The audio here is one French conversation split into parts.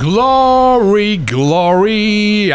Glory, glory,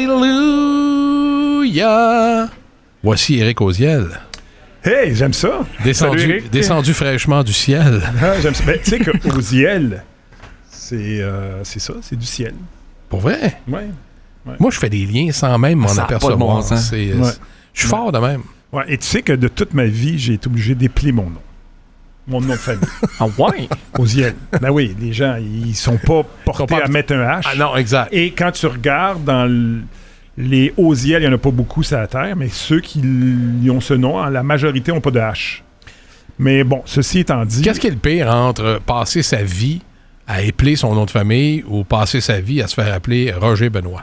hallelujah. Voici Éric Oziel. Hey, j'aime ça. Descendu fraîchement du ciel. Ah, j'aime ça. Ben, tu sais qu'Oziel, c'est ça, c'est du ciel. Pour vrai? Ouais. Moi, je fais des liens sans même m'en apercevoir. Je suis fort de même. Ouais, et tu sais que de toute ma vie, j'ai été obligé d'épeler mon nom. Mon nom de famille. Ah ouais? Oziel. Ben oui, les gens, ils sont pas portés à mettre un H. Ah non, exact. Et quand tu regardes dans les Oziel, il n'y en a pas beaucoup sur la Terre, mais ceux qui ont ce nom, la majorité n'ont pas de H. Mais bon, ceci étant dit... Qu'est-ce qui est le pire entre passer sa vie à épeler son nom de famille ou passer sa vie à se faire appeler Roger Benoît?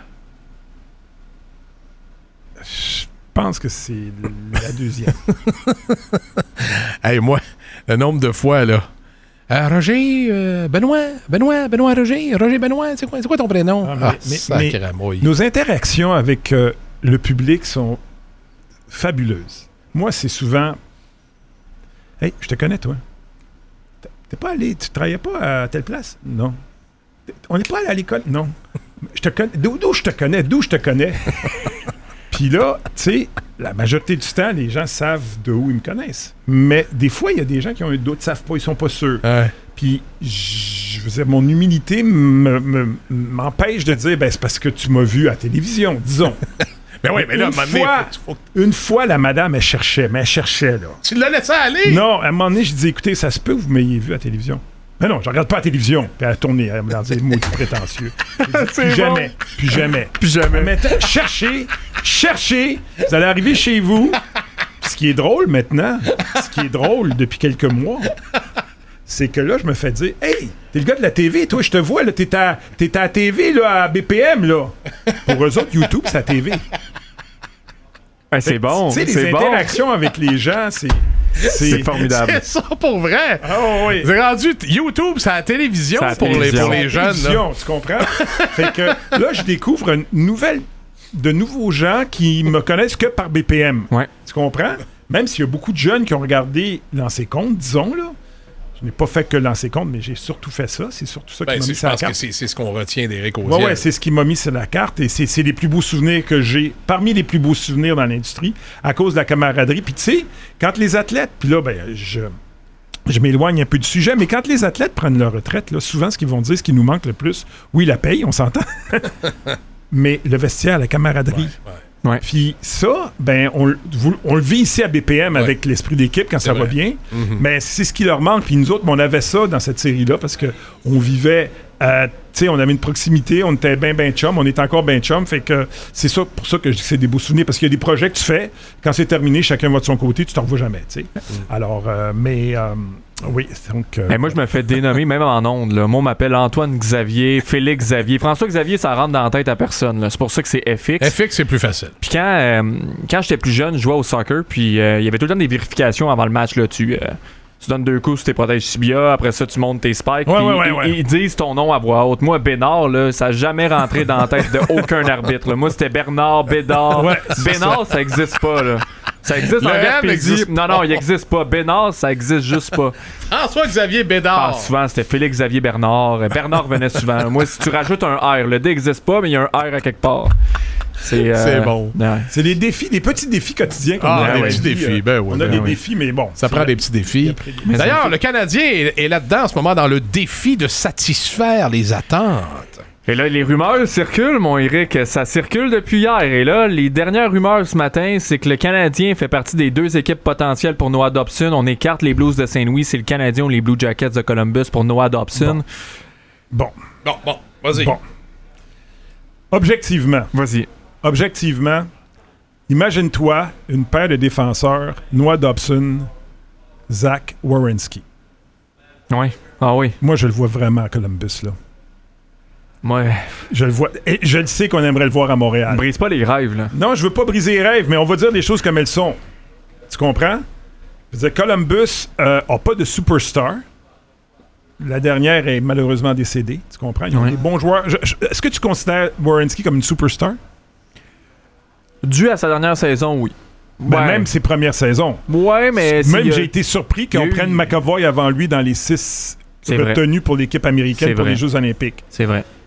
Je pense que c'est la deuxième. Hey, moi, le nombre de fois, là. Roger, Benoît, Roger Benoît, c'est quoi ton prénom? Mais nos interactions avec le public sont fabuleuses. Moi, c'est souvent... Hey, je te connais, toi. T'es pas allé, tu travaillais pas à telle place? Non. On n'est pas allé à l'école? Non. Je te connais. D'où je te connais? D'où je te connais? Puis là, tu sais, la majorité du temps, les gens savent de où ils me connaissent. Mais des fois, il y a des gens qui ont un doute, savent pas, ils sont pas sûrs. Ouais. Puis, je veux dire, mon humilité m'empêche de dire, ben, c'est parce que tu m'as vu à la télévision, disons. Ben oui, mais là, une fois, la madame, elle cherchait, là. Tu l'as laissé aller? Non, à un moment donné, je dis, écoutez, ça se peut que vous m'ayez vu à la télévision. Mais non, je regarde pas la télévision. Puis elle a tourné, elle me dit, moi, c'est prétentieux. Plus jamais. Maintenant, cherchez, vous allez arriver chez vous. Ce qui est drôle maintenant, depuis quelques mois, c'est que là, je me fais dire, hey, t'es le gars de la TV, toi, je te vois, là, t'es à la TV, là, à BPM, là. Pour eux autres, YouTube, c'est la TV. Ouais, c'est bon. Tu sais, les interactions avec les gens, c'est formidable. C'est ça pour vrai. Oh, oui. C'est rendu YouTube, c'est la télévision pour les jeunes. Tu comprends? Fait que là, je découvre de nouveaux gens qui me connaissent que par BPM. Ouais. Tu comprends? Même s'il y a beaucoup de jeunes qui ont regardé Lancer Compte, disons, là. Je n'ai pas fait que Lancer Compte, mais j'ai surtout fait ça. C'est surtout ça qui m'a mis sur la carte. Je pense que c'est ce qu'on retient d'Éric Oziel. Ouais, c'est ce qui m'a mis sur la carte et c'est les plus beaux souvenirs que j'ai, parmi les plus beaux souvenirs dans l'industrie, à cause de la camaraderie. Puis tu sais, quand les athlètes, puis là, ben, je m'éloigne un peu du sujet, mais quand les athlètes prennent leur retraite, là, souvent ce qu'ils vont dire, ce qui nous manque le plus, oui, la paye, on s'entend, mais le vestiaire, la camaraderie. Ouais. Puis ça, ben, on le vit ici à BPM avec l'esprit d'équipe quand ça va bien. Mm-hmm. Mais c'est ce qui leur manque. Puis nous autres, on avait ça dans cette série-là parce qu'on vivait, tu sais, on avait une proximité, on était bien chum, on est encore bien chum. Fait que c'est ça, pour ça que je dis que c'est des beaux souvenirs parce qu'il y a des projets que tu fais, quand c'est terminé, chacun va de son côté, tu t'en revois jamais, tu sais. Alors, oui, donc... moi, je me fais dénommer même en ondes. Là. Moi, on m'appelle Antoine Xavier, Félix Xavier. François Xavier, ça rentre dans la tête à personne. Là. C'est pour ça que c'est FX. FX, c'est plus facile. Puis quand j'étais plus jeune, je jouais au soccer, puis il y avait tout le temps des vérifications avant le match. Là, tu donnes 2 coups sur tes protèges tibia, après ça, tu montes tes spikes. Ils disent ton nom à voix haute. Moi, Bénard, là, ça n'a jamais rentré dans la tête d'aucun arbitre. Là. Moi, c'était Bernard, Bédard. Bénard, ça n'existe pas. Là. Ça existe en Gaspésie. Non, il n'existe pas. Bénard, ça existe juste pas. François-Xavier Bédard. Ah, souvent, c'était Félix-Xavier Bernard. Bernard venait souvent. Moi, si tu rajoutes un R, le D n'existe pas, mais il y a un R à quelque part. C'est bon. Ouais. C'est des petits défis quotidiens qu'on a. Des petits défis, on a des défis, mais bon. Ça prend des petits défis. D'ailleurs, le Canadien est là-dedans en ce moment dans le défi de satisfaire les attentes. Et là, les rumeurs circulent, mon Eric. Ça circule depuis hier. Et là, les dernières rumeurs ce matin, c'est que le Canadien fait partie des 2 équipes potentielles pour Noah Dobson. On écarte les Blues de Saint-Louis. C'est le Canadien ou les Blue Jackets de Columbus pour Noah Dobson. Bon. Vas-y. Bon. Objectivement, imagine-toi une paire de défenseurs, Noah Dobson, Zach Werenski. Oui. Ah oui. Moi, je le vois vraiment à Columbus, là. Ouais. Je le vois. Et je le sais qu'on aimerait le voir à Montréal. Brise pas les rêves, là. Non, je veux pas briser les rêves, mais on va dire les choses comme elles sont. Tu comprends? Je veux dire, Columbus a pas de superstar. La dernière est malheureusement décédée. Tu comprends? Ils ont des bons joueurs. Est-ce que tu considères Werenski comme une superstar? Dû à sa dernière saison, oui. Même ses premières saisons. Ouais, mais... J'ai été surpris qu'on prenne McAvoy avant lui dans les 6 retenus pour l'équipe américaine pour les Jeux olympiques. C'est vrai.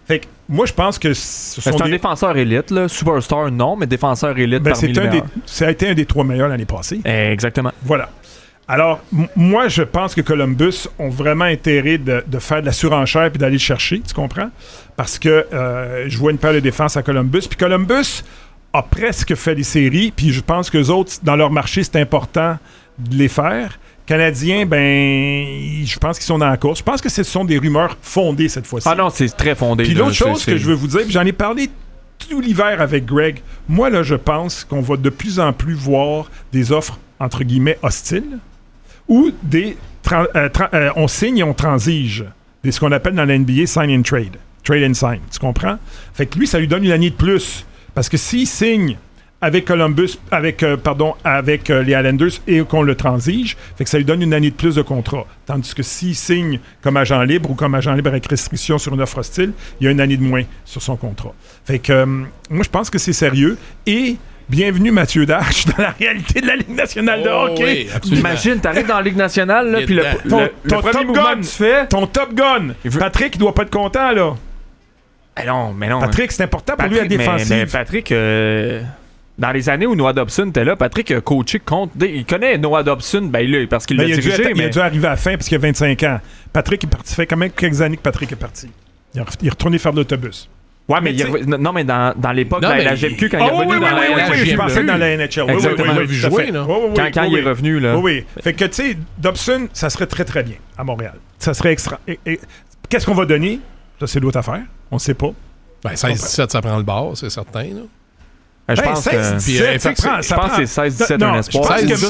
Fait que moi, je pense que ce sont c'est un défenseur élite, là. Superstar, non, mais défenseur élite parmi les meilleurs. Ça a été un des 3 meilleurs l'année passée. Exactement. Voilà. Alors, moi, je pense que Columbus ont vraiment intérêt de faire de la surenchère puis d'aller le chercher, tu comprends? Parce que je vois une paire de défense à Columbus. Puis Columbus a presque fait les séries, puis je pense qu'eux autres, dans leur marché, c'est important de les faire. Canadiens, je pense qu'ils sont dans la course. Je pense que ce sont des rumeurs fondées cette fois-ci. Ah non, c'est très fondé. Puis l'autre chose que je veux vous dire, puis j'en ai parlé tout l'hiver avec Greg, moi, là, je pense qu'on va de plus en plus voir des offres, entre guillemets, hostiles, ou on signe et on transige. Ce qu'on appelle dans la NBA sign and trade. Trade and sign. Tu comprends? Fait que lui, ça lui donne une année de plus. Parce que s'il signe avec Columbus, avec les Islanders et qu'on le transige, fait que ça lui donne une année de plus de contrat. Tandis que s'il signe comme agent libre ou comme agent libre avec restriction sur une offre hostile, il y a une année de moins sur son contrat. Fait que moi, je pense que c'est sérieux. Et bienvenue Mathieu Darche dans la réalité de la Ligue nationale de hockey. Oui, imagine, t'arrives dans la Ligue nationale, là, puis le premier mouvement que tu fais... Ton Top Gun! Patrick, il doit pas être content, là. Mais non. Patrick, c'est important pour lui à défensive. Mais Patrick... Dans les années où Noah Dobson était là, Patrick a coaché contre... Il connaît Noah Dobson, parce qu'il l'a dirigé. Il a dû arriver à la fin parce qu'il a 25 ans. Patrick est parti. Ça fait quand même quelques années que Patrick est parti. Il est retourné faire de l'autobus. Ouais, mais dans l'époque de la GMQ, quand il est revenu dans la NHL. Oui, je pensais dans la NHL. Exactement. Oui, jouer, là. Quand il est revenu, là. Oui. Fait que, tu sais, Dobson, ça serait très, très bien à Montréal. Ça serait extra... Qu'est-ce qu'on va donner? Ça, c'est l'autre affaire. On ne sait pas. 16-17, ça prend le bord, c'est certain, là. Je pense que c'est 16-17 un espoir.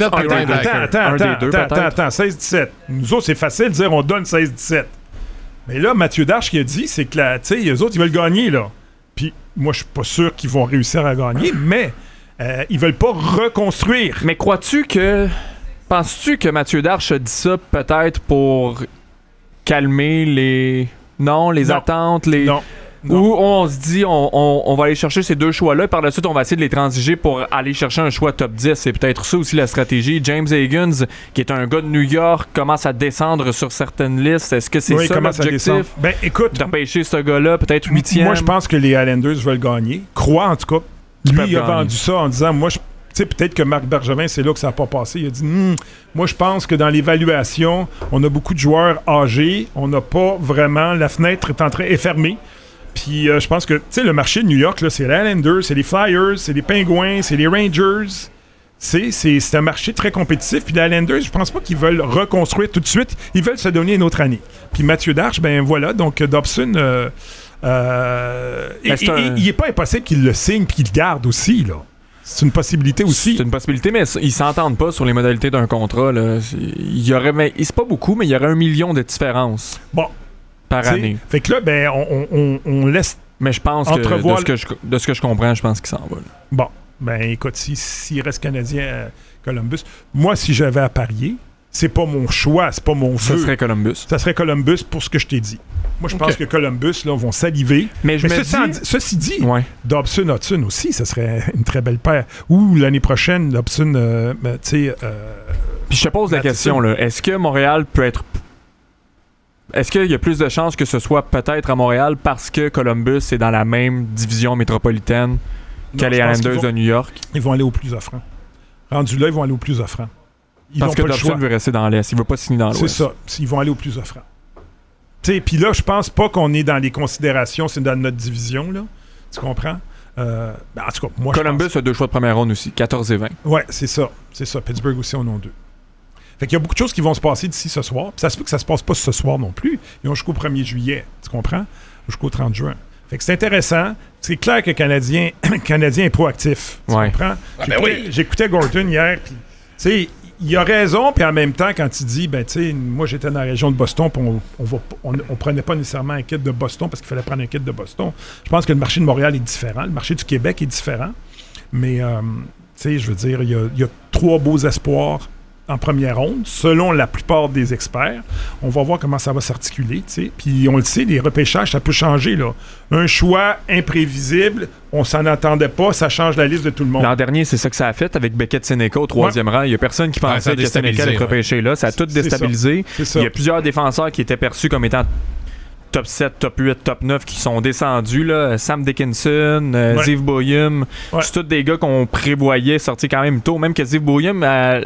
16-17, 16-17. Nous autres, c'est facile de dire on donne 16-17. Mais là, Mathieu Darche qui a dit, c'est que eux autres, ils veulent gagner, là. Puis moi, je suis pas sûr qu'ils vont réussir à gagner, mais ils veulent pas reconstruire. Mais penses-tu que Mathieu Darche a dit ça peut-être pour calmer les attentes, Non. Ou on se dit, on va aller chercher ces deux choix-là, et par la suite, on va essayer de les transiger pour aller chercher un choix top 10. C'est peut-être ça aussi la stratégie. James Higgins, qui est un gars de New York, commence à descendre sur certaines listes. Est-ce que c'est ça l'objectif? Écoute, d'empêcher ce gars-là, peut-être 8e? Moi, je pense que les Islanders veulent gagner. Crois, en tout cas. Lui, il a vendu ça en disant, moi, peut-être que Marc Bergevin, c'est là que ça n'a pas passé. Il a dit, moi, je pense que dans l'évaluation, on a beaucoup de joueurs âgés. On n'a pas vraiment... La fenêtre est fermée. Puis je pense que, tu sais, le marché de New York, là, c'est les Islanders, c'est les Flyers, c'est les Penguins, c'est les Rangers. C'est un marché très compétitif. Puis les Islanders, je pense pas qu'ils veulent reconstruire tout de suite. Ils veulent se donner une autre année. Puis Mathieu Darche, voilà. Donc Dobson, il est pas impossible qu'il le signe puis qu'il le garde aussi, là. C'est une possibilité aussi. C'est une possibilité, mais ils s'entendent pas sur les modalités d'un contrat, là. C'est pas beaucoup, mais il y aurait 1 million de différence. Bon. Par année. Fait que là, on laisse. Mais je pense que de ce que je comprends, je pense qu'il s'en va. Là. Bon, écoute, s'il reste Canadien à Columbus, moi, si j'avais à parier, c'est pas mon choix, c'est pas mon vœu. Ça serait Columbus. Ça serait Columbus pour ce que je t'ai dit. Moi, je pense que Columbus, là, vont saliver. Mais ceci dit, Dobson-Hudson aussi, ça serait une très belle paire. Ou l'année prochaine, Dobson, tu sais... Puis je te pose la question, là. Est-ce que Montréal peut être... Est-ce qu'il y a plus de chances que ce soit peut-être à Montréal parce que Columbus est dans la même division métropolitaine que les Islanders de New York? Ils vont aller au plus offrant. Rendu là, ils vont aller au plus offrant. Parce que Dobson veut rester dans l'Est. Il veut pas signer dans l'Ouest. C'est ça. Ils vont aller au plus offrant. Puis là, je pense pas qu'on est dans les considérations, c'est dans notre division, là. Tu comprends? En tout cas, moi, Columbus a 2 choix de première ronde aussi, 14 et 20. Ouais, c'est ça. Pittsburgh aussi en ont 2. Fait qu'il y a beaucoup de choses qui vont se passer d'ici ce soir. Puis ça se peut que ça se passe pas ce soir non plus. Ils ont jusqu'au 1er juillet, tu comprends? Jusqu'au 30 juin. Fait que c'est intéressant. C'est clair que le Canadien est proactif. Tu comprends? J'écoutais Gordon hier, puis tu sais, il a raison, puis en même temps, quand il dit, tu sais, moi j'étais dans la région de Boston, puis on prenait pas nécessairement un kit de Boston parce qu'il fallait prendre un kit de Boston. Je pense que le marché de Montréal est différent. Le marché du Québec est différent. Mais, tu sais, je veux dire, il y a 3 beaux espoirs en première ronde, selon la plupart des experts. On va voir comment ça va s'articuler, tu sais. Puis on le sait, les repêchages, ça peut changer, là. Un choix imprévisible, on s'en attendait pas, ça change la liste de tout le monde. L'an dernier, c'est ça que ça a fait avec Beckett-Seneca au 3e rang. Il y a personne qui pensait que Seneca allait être repêché là. Ça a tout déstabilisé. C'est ça. Il y a plusieurs défenseurs qui étaient perçus comme étant top 7, top 8, top 9 qui sont descendus. Là. Sam Dickinson, Ziv Boyum, c'est tous des gars qu'on prévoyait sortir quand même tôt. Même que Ziv Boyum, à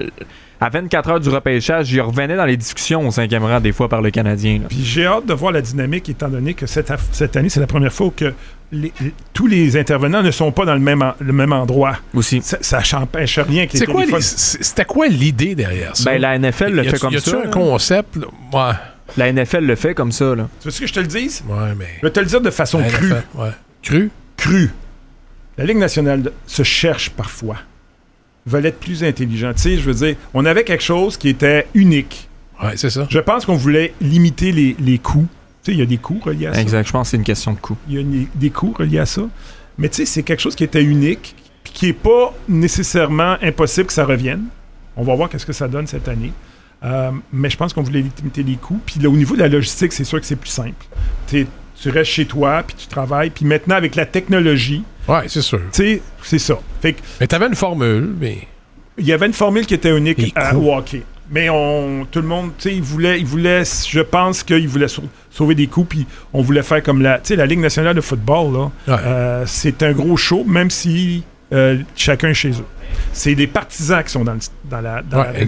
24 heures du repêchage, il revenait dans les discussions au 5e rang des fois par le Canadien. Là. Puis j'ai hâte de voir la dynamique, étant donné que cette année, c'est la première fois que tous les intervenants ne sont pas dans le même endroit. Aussi. Ça n'empêche rien que les téléphones... C'était quoi l'idée derrière ça? Ben, la NFL le fait comme ça. Y a-tu un concept? Là? Ouais. La NFL le fait comme ça. Là. Tu veux que je te le dise? Ouais, mais... Je vais te le dire de façon crue. Ouais. Crue? Crue. La Ligue nationale se cherche parfois. Veulent être plus intelligents. Tu sais, je veux dire, on avait quelque chose qui était unique. Ouais, c'est ça. Je pense qu'on voulait limiter les coûts. Tu sais, il y a des coûts reliés à ça. Exact, je pense que c'est une question de coût. Il y a des coûts reliés à ça. Mais tu sais, c'est quelque chose qui était unique, puis qui n'est pas nécessairement impossible que ça revienne. On va voir qu'est-ce que ça donne cette année. Mais je pense qu'on voulait limiter les coûts. Puis là, au niveau de la logistique, c'est sûr que c'est plus simple. Tu restes chez toi, puis tu travailles. Puis maintenant, avec la technologie... Ouais, c'est sûr. Tu sais, c'est ça. Fait que, mais t'avais une formule, mais... Il y avait une formule qui était unique au hockey. Mais tout le monde, tu sais, il voulait, je pense qu'il voulait sauver des coups, puis on voulait faire comme la Ligue nationale de football, là. C'est un gros show, même si chacun est chez eux. C'est des partisans qui sont dans la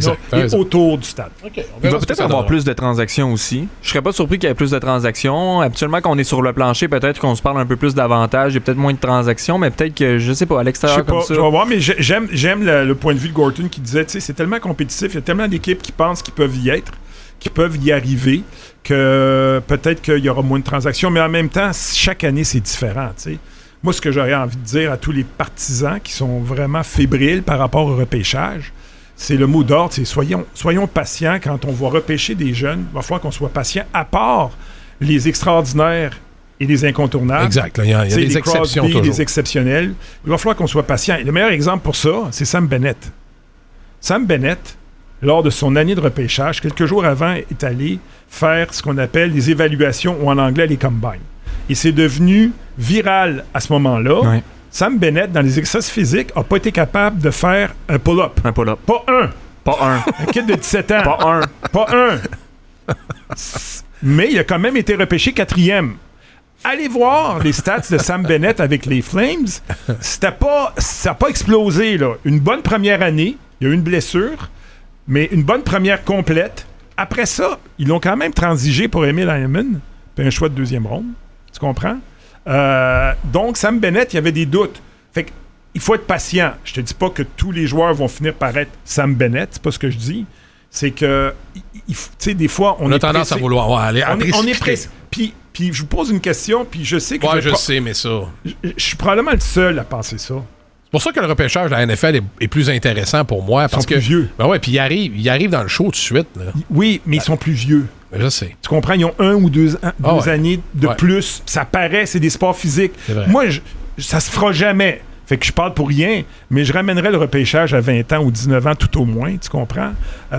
et autour du stade. Okay, il va peut-être avoir plus de transactions aussi. Je serais pas surpris qu'il y ait plus de transactions. Habituellement, quand on est sur le plancher, peut-être qu'on se parle un peu plus d'avantages. Il y a peut-être moins de transactions, mais peut-être que, je sais pas, à l'extérieur comme ça. Je vais voir, mais j'aime le point de vue de Gorton qui disait, tu sais, c'est tellement compétitif, il y a tellement d'équipes qui pensent qu'ils peuvent y être, qui peuvent y arriver, que peut-être qu'il y aura moins de transactions, mais en même temps, chaque année, c'est différent, tu sais. Moi, ce que j'aurais envie de dire à tous les partisans qui sont vraiment fébriles par rapport au repêchage, c'est le mot d'ordre, c'est soyons patients quand on va repêcher des jeunes. Il va falloir qu'on soit patient, à part les extraordinaires et les incontournables. Exact. Il y a des exceptions toujours. Des exceptionnels. Il va falloir qu'on soit patient. Et le meilleur exemple pour ça, c'est Sam Bennett. Sam Bennett, lors de son année de repêchage, quelques jours avant, est allé faire ce qu'on appelle les évaluations, ou en anglais, les combines. Et c'est devenu viral à ce moment-là. Ouais. Sam Bennett, dans les exercices physiques, n'a pas été capable de faire un pull-up. Un pull-up. Pas un. Pas un. Un kid de 17 ans. Pas un. Pas un. Mais il a quand même été repêché 4e. Allez voir les stats de Sam Bennett avec les Flames. Ça n'a pas explosé, là. Une bonne première année. Il y a eu une blessure, mais une bonne première complète. Après ça, ils l'ont quand même transigé pour Emil Hyman, puis un choix de 2e ronde. Tu comprends? Donc, Sam Bennett, il y avait des doutes. Fait qu'il faut être patient. Je te dis pas que tous les joueurs vont finir par être Sam Bennett. C'est pas ce que je dis. C'est que, tu sais, des fois, on a tendance pressé. À vouloir aller on est pressé. Puis je vous pose une question, puis je sais que... Ouais, je sais, mais ça... Je suis probablement le seul à penser ça. C'est pour ça que le repêchage de la NFL est plus intéressant pour moi. Parce que, plus vieux. Ben ouais, puis ils arrivent dans le show tout de suite. Là. Oui, mais ils sont plus vieux. Je sais. Tu comprends? Ils ont 1 ou 2 années de plus. Ça paraît, c'est des sports physiques. Moi, ça se fera jamais. Fait que je parle pour rien, mais je ramènerais le repêchage à 20 ans ou 19 ans tout au moins, tu comprends?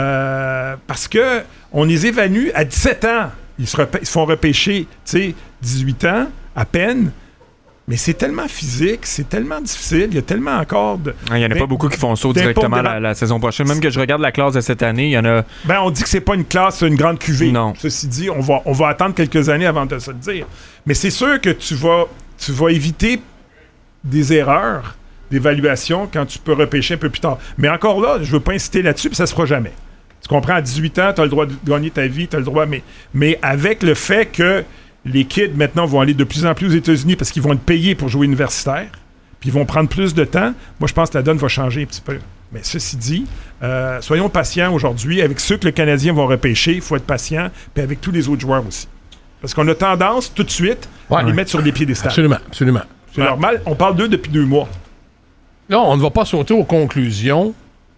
Parce que on les évalue à 17 ans. Ils se font repêcher, tu sais, 18 ans, à peine. Mais c'est tellement physique, c'est tellement difficile, il y a tellement encore de... Il n'y en a pas beaucoup qui font ça directement la saison prochaine. Même que je regarde la classe de cette année, il y en a... Ben, on dit que c'est pas une classe, c'est une grande cuvée. Non. Ceci dit, on va attendre quelques années avant de se le dire. Mais c'est sûr que tu vas éviter des erreurs d'évaluation quand tu peux repêcher un peu plus tard. Mais encore là, je veux pas inciter là-dessus, puis ça se fera jamais. Tu comprends? À 18 ans, tu as le droit de gagner ta vie, tu as le droit... Mais avec le fait que les kids, maintenant, vont aller de plus en plus aux États-Unis parce qu'ils vont être payés pour jouer universitaire, puis ils vont prendre plus de temps. Moi, je pense que la donne va changer un petit peu. Mais ceci dit, soyons patients aujourd'hui. Avec ceux que le Canadien va repêcher, il faut être patient, puis avec tous les autres joueurs aussi. Parce qu'on a tendance, tout de suite, à les mettre sur des piédestals. Absolument, absolument. C'est normal. On parle d'eux depuis 2 mois. Là, on ne va pas sauter aux conclusions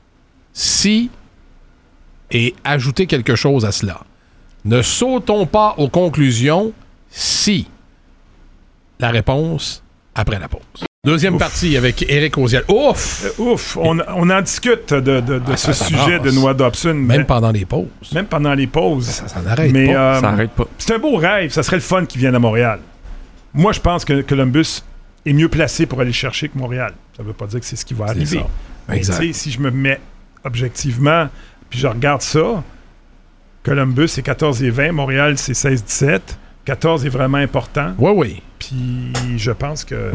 et ajouter quelque chose à cela. Ne sautons pas aux conclusions si. La réponse après la pause. Deuxième partie avec Éric Auziel. Ouf! On en discute de ce sujet de Noah Dobson. Même pendant les pauses. Même pendant les pauses. Ça n'arrête pas. Ça n'arrête pas. C'est un beau rêve. Ça serait le fun qu'il vienne à Montréal. Moi, je pense que Columbus est mieux placé pour aller chercher que Montréal. Ça ne veut pas dire que c'est ce qui va arriver. Mais tu sais, si je me mets objectivement, puis je regarde ça, Columbus, c'est 14 et 20. Montréal, c'est 16-17. 14 est vraiment important. Oui. Puis je pense que...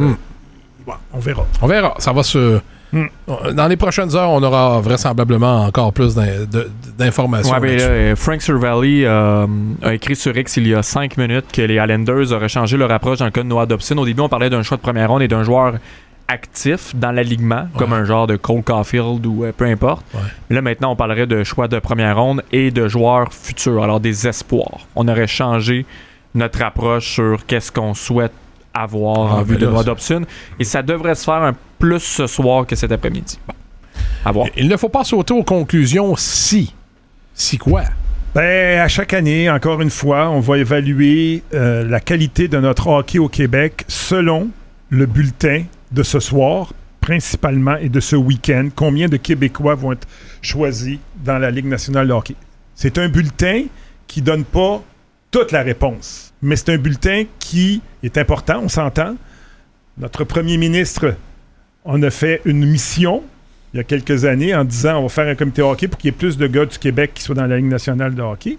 on verra. On verra. Ça va se... Dans les prochaines heures, on aura vraisemblablement encore plus d'informations. Ouais, là, Frank Cervelli a écrit sur X il y a 5 minutes que les Islanders auraient changé leur approche dans le cas de Noah Dobson. Au début, on parlait d'un choix de première ronde et d'un joueur actif dans l'alignement, comme un genre de Cole Caulfield ou peu importe. Ouais. Mais là, maintenant, on parlerait de choix de première ronde et de joueurs futurs, alors des espoirs. On aurait changé notre approche sur qu'est-ce qu'on souhaite avoir en vue de Noah Dobson. Et ça devrait se faire un plus ce soir que cet après-midi. À voir. Il ne faut pas sauter aux conclusions si. Si quoi? Ben, à chaque année, encore une fois, on va évaluer la qualité de notre hockey au Québec selon le bulletin de ce soir, principalement, et de ce week-end. Combien de Québécois vont être choisis dans la Ligue nationale de hockey? C'est un bulletin qui donne pas toute la réponse, mais c'est un bulletin qui est important, on s'entend. Notre premier ministre en a fait une mission il y a quelques années en disant on va faire un comité hockey pour qu'il y ait plus de gars du Québec qui soient dans la Ligue nationale de hockey.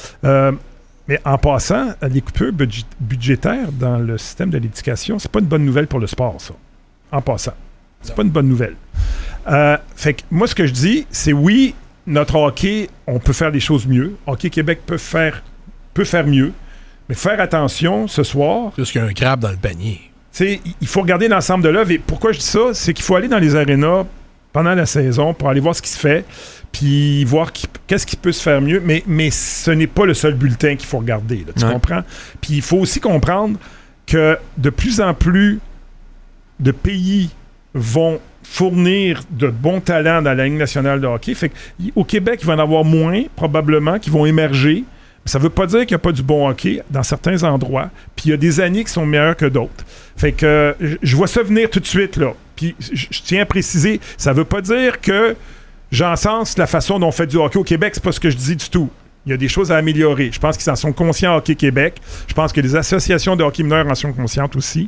Mais en passant, les coupures budgétaires dans le système de l'éducation, c'est pas une bonne nouvelle pour le sport, ça. En passant. C'est pas une bonne nouvelle. Fait que moi, ce que je dis, c'est oui, notre hockey, on peut faire des choses mieux. Hockey Québec peut faire mieux. Mais faire attention ce soir... Plus qu'il y a un crabe dans le panier. Il faut regarder l'ensemble de l'œuvre. Et pourquoi je dis ça? C'est qu'il faut aller dans les arénas pendant la saison pour aller voir ce qui se fait, puis voir qu'est-ce qui peut se faire mieux. Mais ce n'est pas le seul bulletin qu'il faut regarder. Là, tu comprends? Puis il faut aussi comprendre que de plus en plus de pays vont fournir de bons talents dans la Ligue nationale de hockey. Fait qu'au Québec, il va en avoir moins, probablement, qui vont émerger. Ça ne veut pas dire qu'il n'y a pas du bon hockey dans certains endroits. Puis il y a des années qui sont meilleures que d'autres. Fait que je vois ça venir tout de suite, là. Puis je tiens à préciser, ça ne veut pas dire que j'encense la façon dont on fait du hockey au Québec. C'est pas ce que je dis du tout. Il y a des choses à améliorer. Je pense qu'ils en sont conscients Hockey Québec. Je pense que les associations de hockey mineur en sont conscientes aussi.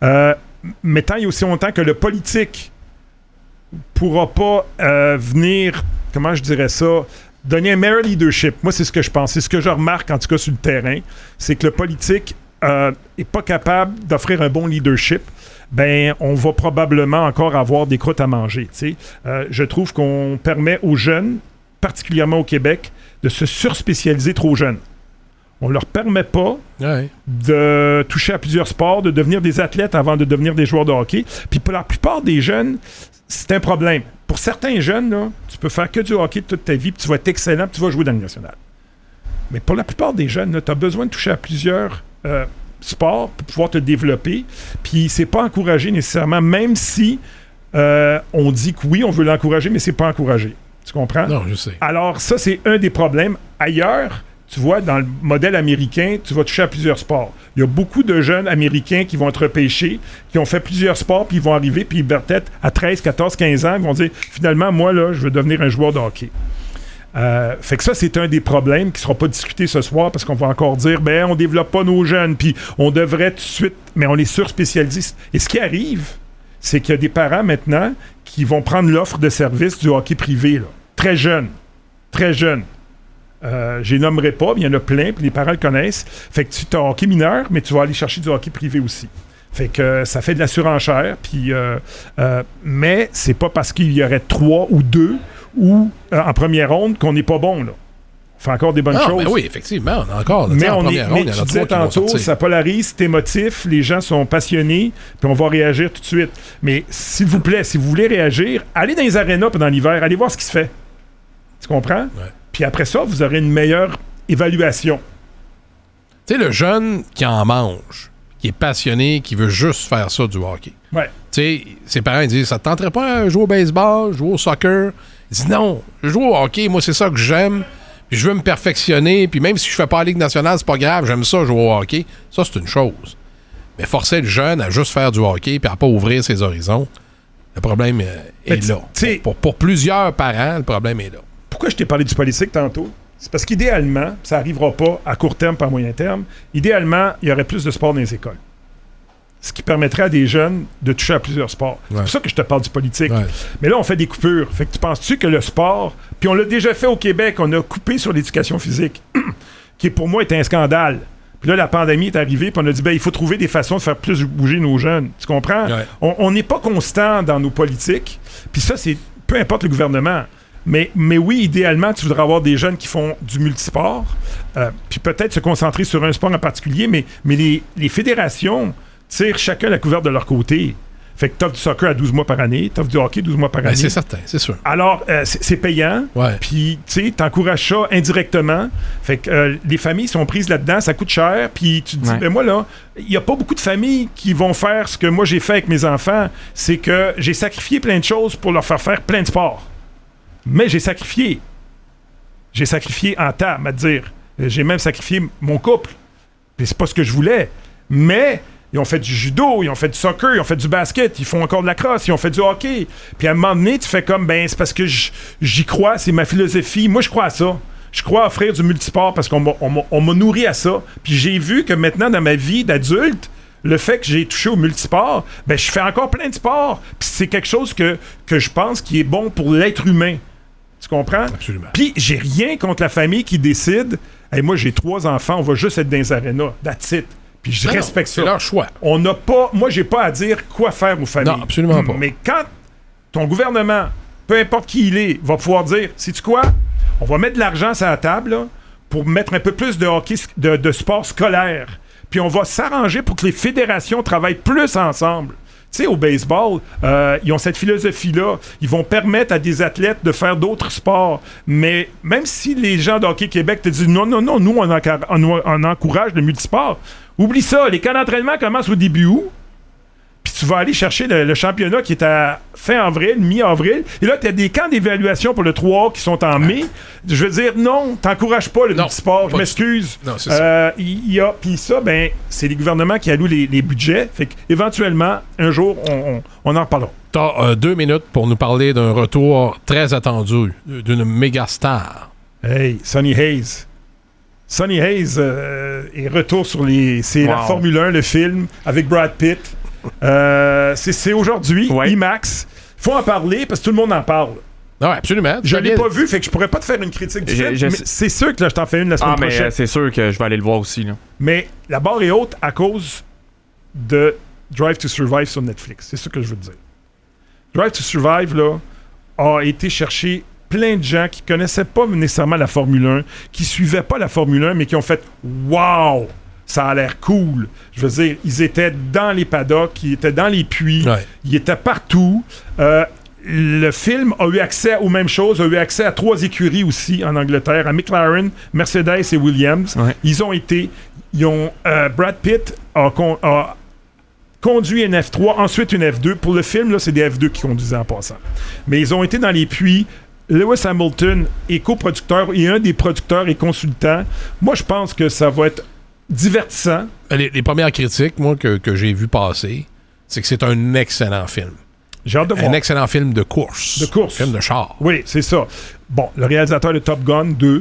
Mais tant il y a aussi longtemps que le politique pourra pas venir, comment je dirais ça, donner un meilleur leadership. Moi, c'est ce que je pense. C'est ce que je remarque, en tout cas, sur le terrain. C'est que le politique n'est pas capable d'offrir un bon leadership. Ben, on va probablement encore avoir des croûtes à manger. Je trouve qu'on permet aux jeunes, particulièrement au Québec, de se surspécialiser trop jeunes. On leur permet pas de toucher à plusieurs sports, de devenir des athlètes avant de devenir des joueurs de hockey. Puis pour la plupart des jeunes, c'est un problème. Pour certains jeunes, là, tu peux faire que du hockey toute ta vie, puis tu vas être excellent, puis tu vas jouer dans le national. Mais pour la plupart des jeunes, tu as besoin de toucher à plusieurs sports pour pouvoir te développer. Puis c'est pas encouragé nécessairement, même si on dit que oui, on veut l'encourager, mais c'est pas encouragé. Tu comprends? Non, je sais. Alors ça, c'est un des problèmes. Ailleurs, tu vois, dans le modèle américain, tu vas toucher à plusieurs sports. Il y a beaucoup de jeunes Américains qui vont être repêchés, qui ont fait plusieurs sports, puis ils vont arriver, puis peut-être à 13, 14, 15 ans, ils vont dire, finalement, moi, là, je veux devenir un joueur de hockey. Fait que ça, c'est un des problèmes qui ne sera pas discuté ce soir, parce qu'on va encore dire, ben, on développe pas nos jeunes, puis on devrait tout de suite, mais on les surspécialise. Et ce qui arrive, c'est qu'il y a des parents maintenant qui vont prendre l'offre de service du hockey privé, là. Très jeunes. Très jeunes. Je les nommerai pas, mais il y en a plein, puis les parents le connaissent. Fait que tu as hockey mineur, mais tu vas aller chercher du hockey privé aussi. Fait que ça fait de la surenchère, puis mais c'est pas parce qu'il y aurait 3 ou 2 ou en première ronde qu'on n'est pas bon, là. On fait encore des bonnes choses. Ben oui, effectivement, on a encore. Mais tu disais tantôt, ça polarise, c'est émotif, les gens sont passionnés, puis on va réagir tout de suite. Mais s'il vous plaît, si vous voulez réagir, allez dans les arénas pendant l'hiver, allez voir ce qui se fait. Tu comprends? Ouais. Puis après ça, vous aurez une meilleure évaluation. Tu sais, le jeune qui en mange, qui est passionné, qui veut juste faire ça du hockey. Ouais. Tu sais, ses parents ils disent, ça te tenterait pas à jouer au baseball, jouer au soccer? Il dit non, je joue au hockey, moi c'est ça que j'aime, puis je veux me perfectionner, puis même si je fais pas la Ligue nationale, c'est pas grave, j'aime ça jouer au hockey. Ça, c'est une chose. Mais forcer le jeune à juste faire du hockey puis à pas ouvrir ses horizons, le problème est là. Pour plusieurs parents, le problème est là. Pourquoi je t'ai parlé du politique tantôt? C'est parce qu'idéalement, ça n'arrivera pas à court terme, pas à moyen terme, idéalement, il y aurait plus de sport dans les écoles. Ce qui permettrait à des jeunes de toucher à plusieurs sports. C'est pour ça que je te parle du politique. Ouais. Mais là, on fait des coupures. Fait que tu penses-tu que le sport, puis on l'a déjà fait au Québec, on a coupé sur l'éducation physique, qui pour moi est un scandale. Puis Puis là, la pandémie est arrivée, puis on a dit, il faut trouver des façons de faire plus bouger nos jeunes. Tu comprends? Ouais. On n'est pas constant dans nos politiques. Puis ça, c'est peu importe le gouvernement. Mais oui, idéalement, tu voudrais avoir des jeunes qui font du multisport, puis peut-être se concentrer sur un sport en particulier, mais les fédérations tirent chacun la couverte de leur côté. Fait que t'offres du soccer à 12 mois par année, t'offres du hockey 12 mois par année. C'est certain, c'est sûr. Alors, c'est payant, puis tu sais, t'encourages ça indirectement. Fait que les familles sont prises là-dedans, ça coûte cher, puis tu te dis, moi là, il n'y a pas beaucoup de familles qui vont faire ce que moi j'ai fait avec mes enfants, c'est que j'ai sacrifié plein de choses pour leur faire plein de sports. Mais j'ai sacrifié. J'ai sacrifié en termes, à dire. J'ai même sacrifié mon couple. Puis c'est pas ce que je voulais. Mais ils ont fait du judo, ils ont fait du soccer, ils ont fait du basket, ils font encore de la crosse, ils ont fait du hockey. Puis à un moment donné, tu fais comme, c'est parce que j'y crois, c'est ma philosophie. Moi, je crois à ça. Je crois offrir du multisport parce qu'on m'a nourri à ça. Puis j'ai vu que maintenant, dans ma vie d'adulte, le fait que j'ai touché au multisport, je fais encore plein de sports. Puis c'est quelque chose que je pense qui est bon pour l'être humain. Tu comprends? Absolument. Puis j'ai rien contre la famille qui décide, moi j'ai 3 enfants, on va juste être dans les arénas. That's it. Puis je respecte ça. C'est leur choix. Moi j'ai pas à dire quoi faire aux familles. Non, absolument pas. Mais quand ton gouvernement, peu importe qui il est, va pouvoir dire, sais-tu quoi? On va mettre de l'argent sur la table là, pour mettre un peu plus de hockey, de sport scolaire. Puis on va s'arranger pour que les fédérations travaillent plus ensemble. Tu sais, au baseball, ils ont cette philosophie-là. Ils vont permettre à des athlètes de faire d'autres sports. Mais même si les gens de Hockey Québec te disent non, nous, on encourage le multisport. Oublie ça, les camps d'entraînement commencent au début août. Puis tu vas aller chercher le championnat qui est à fin avril, mi-avril. Et là, tu as des camps d'évaluation pour le 3A qui sont en mai. Je veux dire, non, t'encourages pas le multisport. Je m'excuse. Non, c'est ça. Puis ça, c'est les gouvernements qui allouent les budgets. Fait qu'éventuellement, un jour, on en reparlera. T'as 2 minutes pour nous parler d'un retour très attendu d'une méga star. Hey, Sonny Hayes. Sonny Hayes est retour sur la Formule 1, le film, avec Brad Pitt. C'est aujourd'hui, IMAX. Faut en parler parce que tout le monde en parle. Non, absolument. Je l'ai pas vu, fait que je pourrais pas te faire une critique du film. Mais c'est sûr que là, je t'en fais une la semaine prochaine. C'est sûr que je vais aller le voir aussi. Là. Mais la barre est haute à cause de Drive to Survive sur Netflix. C'est ça que je veux te dire. Drive to Survive, là, a été chercher plein de gens qui connaissaient pas nécessairement la Formule 1, qui suivaient pas la Formule 1, mais qui ont fait « Wow! Ça a l'air cool! » Je veux dire, ils étaient dans les paddocks, ils étaient dans les puits, ils étaient partout. Le film a eu accès aux mêmes choses, a eu accès à 3 écuries aussi en Angleterre, à McLaren, Mercedes et Williams. Ils ont Brad Pitt a conduit une F3, ensuite une F2. Pour le film, là, c'est des F2 qui conduisaient en passant. Mais ils ont été dans les puits. Lewis Hamilton est coproducteur et un des producteurs et consultants. Moi, je pense que ça va être divertissant. Les premières critiques, moi, que j'ai vu passer, c'est que c'est un excellent film. J'ai hâte de voir. Un excellent film de course. De course. Film de char. Oui, c'est ça. Bon, le réalisateur de Top Gun 2.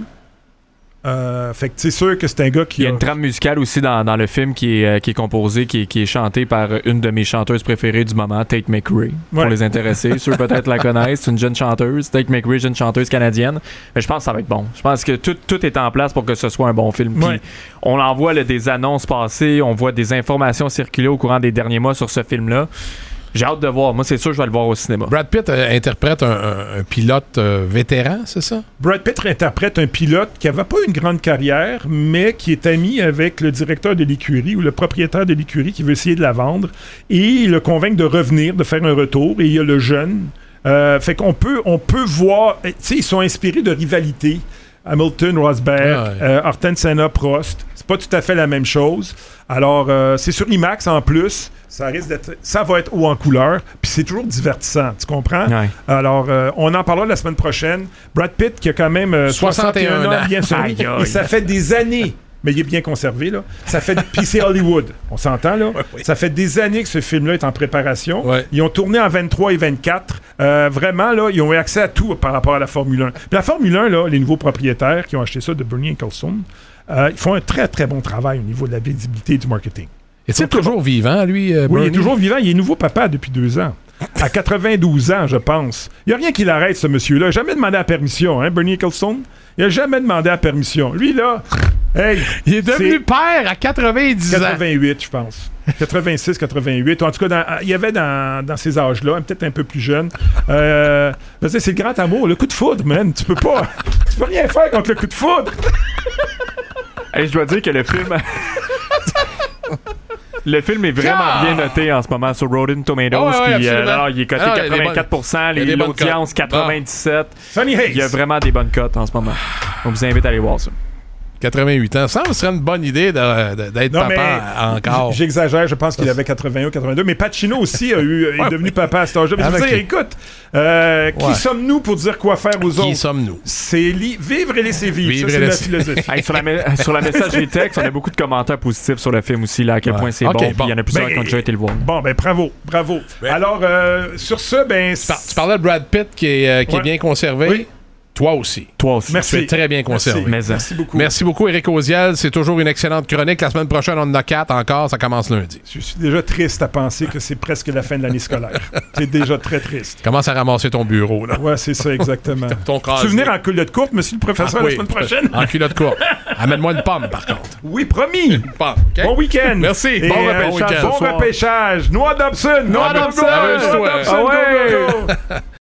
Fait que c'est sûr que c'est un gars qui Il y a une trame musicale aussi dans le film qui est composée, qui est chantée par une de mes chanteuses préférées du moment, Tate McRae. Pour les intéressés, ceux peut-être la connaissent, c'est une jeune chanteuse. Tate McRae, jeune chanteuse canadienne. Mais je pense que ça va être bon. Je pense que tout est en place pour que ce soit un bon film. Puis on en voit des annonces passer, on voit des informations circuler au courant des derniers mois sur ce film-là. J'ai hâte de voir. Moi, c'est sûr que je vais le voir au cinéma. Brad Pitt interprète un pilote vétéran, c'est ça? Brad Pitt interprète un pilote qui n'avait pas une grande carrière, mais qui est ami avec le directeur de l'écurie ou le propriétaire de l'écurie qui veut essayer de la vendre. Et il le convainc de revenir, de faire un retour. Et il y a le jeune. Fait qu'on peut voir... Tu sais, ils sont inspirés de rivalité. Hamilton, Rosberg, Ayrton Senna, Prost. C'est pas tout à fait la même chose. Alors, c'est sur IMAX en plus. Ça va être haut en couleur. Puis c'est toujours divertissant. Tu comprends? Ouais. Alors, on en parlera la semaine prochaine. Brad Pitt, qui a quand même 61 ans, bien sûr. Et ça fait des années. Mais il est bien conservé, là. Puis c'est Hollywood. On s'entend, là? Oui. Ça fait des années que ce film-là est en préparation. Ouais. Ils ont tourné en 23 et 24. Vraiment, là, ils ont eu accès à tout par rapport à la Formule 1. Puis la Formule 1, là, les nouveaux propriétaires qui ont acheté ça de Bernie Ecclestone, ils font un très, très bon travail au niveau de la visibilité et du marketing. Est-il toujours vivant, lui, Bernie? Oui, il est toujours vivant. Il est nouveau papa depuis 2 ans. À 92 ans, je pense. Il n'y a rien qui l'arrête, ce monsieur-là. Il n'a jamais demandé la permission, hein, Bernie Ecclestone? Il n'a jamais demandé la permission. Lui, là... Hey, il est devenu père à 90 ans. 88, je pense. 86, 88. En tout cas, il y avait dans ces âges-là, peut-être un peu plus jeune. C'est le grand amour, le coup de foudre, man. Tu peux rien faire contre le coup de foudre. Hey, je dois dire que le film... Le film est vraiment bien noté en ce moment sur Rotten Tomatoes. Puis, alors, il est coté 84%, l'audience 97%. Sonny Hayes. Il y a vraiment des bonnes cotes en ce moment. On vous invite à aller voir ça. 88 ans. Ça serait une bonne idée d'être papa encore. J'exagère, je pense qu'il avait 81 ou 82. Mais Pacino aussi est devenu papa à cet âge-là. Mais je veux dire, écoute, qui sommes-nous pour dire quoi faire aux autres? Qui sommes-nous? C'est vivre et laisser vivre. Ça, c'est la philosophie. Hey, sur la messagerie texte, on a beaucoup de commentaires positifs sur le film aussi, là, à quel point c'est bon. Puis il y en a plusieurs qui ont déjà été le voir. Bon, bravo. Alors, sur ce, tu parlais de Brad Pitt qui est bien conservé. Oui. Toi aussi. Merci. Tu es très bien conservé. Merci beaucoup. Merci beaucoup, Éric Oziel. C'est toujours une excellente chronique. La semaine prochaine, on en a 4 encore. Ça commence lundi. Je suis déjà triste à penser que c'est presque la fin de l'année scolaire. C'est déjà très triste. Commence à ramasser ton bureau, là. Ouais, c'est ça, exactement. Tu veux venir en culotte courte, monsieur le professeur, la semaine prochaine? En culotte courte. Amène-moi une pomme, par contre. Oui, promis. Une pomme, okay? Bon week-end. Merci. Et bon repêchage. Bon repêchage. Noah Dobson. Noah Dobson. Go.